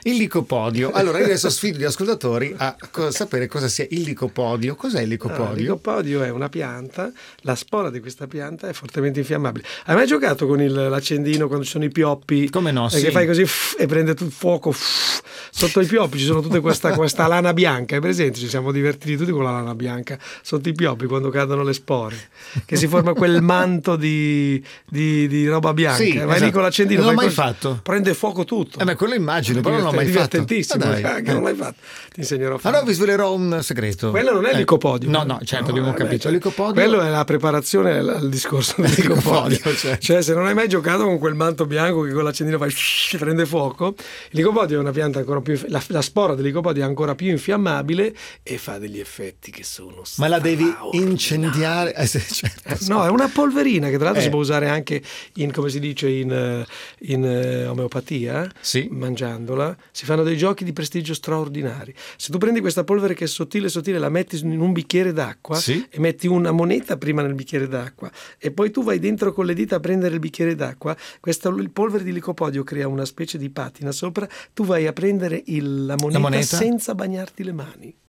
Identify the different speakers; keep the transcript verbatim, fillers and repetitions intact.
Speaker 1: Il licopodio. Allora io adesso sfido gli ascoltatori a co- sapere cosa sia il licopodio. Cos'è il licopodio?
Speaker 2: No, il licopodio è una pianta, la spora di questa pianta è fortemente infiammabile. Hai mai giocato con il, l'accendino quando ci sono i pioppi?
Speaker 1: Come no,
Speaker 2: eh,
Speaker 1: sì.
Speaker 2: Che fai così ff, e prende tutto fuoco. Ff, sotto i pioppi ci sono tutta questa, questa lana bianca, è presente? Ci siamo divertiti tutti con la lana bianca sotto i pioppi quando cadono le spore, che si forma quel manto di, di, di roba bianca.
Speaker 1: Sì,
Speaker 2: Vai
Speaker 1: esatto.
Speaker 2: lì con l'accendino,
Speaker 1: non l'ho
Speaker 2: fai
Speaker 1: mai
Speaker 2: così,
Speaker 1: fatto.
Speaker 2: prende fuoco tutto.
Speaker 1: Eh beh, quello immagino, però non l'ho mai fatto.
Speaker 2: Divertentissimo,
Speaker 1: Ah, dai.
Speaker 2: anche non l'hai fatto. Ti insegnerò a fare.
Speaker 1: Allora vi svelerò un segreto.
Speaker 2: Quello non è il
Speaker 1: Eh,
Speaker 2: licopodio.
Speaker 1: No, no, certo, abbiamo
Speaker 2: vabbè,
Speaker 1: capito.
Speaker 2: cioè,
Speaker 1: Il licopodio...
Speaker 2: Quello è la preparazione al, al discorso del licopodio.
Speaker 1: certo.
Speaker 2: Cioè, se non hai mai giocato con quel manto bianco che con l'accendino fai shhh, prende fuoco, il licopodio è una pianta ancora più. La, la spora del licopodio è ancora più infiammabile e fa degli effetti che sono.
Speaker 1: Ma la devi
Speaker 2: straordinari.
Speaker 1: incendiare. Eh, sì, certo,
Speaker 2: Eh, no, è una polverina che tra l'altro
Speaker 1: Eh.
Speaker 2: si può usare anche in, come si dice, in, eh, in eh, omeopatia,
Speaker 1: Sì.
Speaker 2: mangiandola. Si fanno dei giochi di prestigio straordinari. Se tu prendi questa polvere che è sottile sottile, la metti in un bicchiere d'acqua
Speaker 1: Sì.
Speaker 2: e metti una moneta prima nel bicchiere d'acqua e poi tu vai dentro con le dita a prendere il bicchiere d'acqua, questa il polvere di licopodio crea una specie di patina sopra, tu vai a prendere il, la moneta,
Speaker 1: moneta?
Speaker 2: senza bagnarti le mani.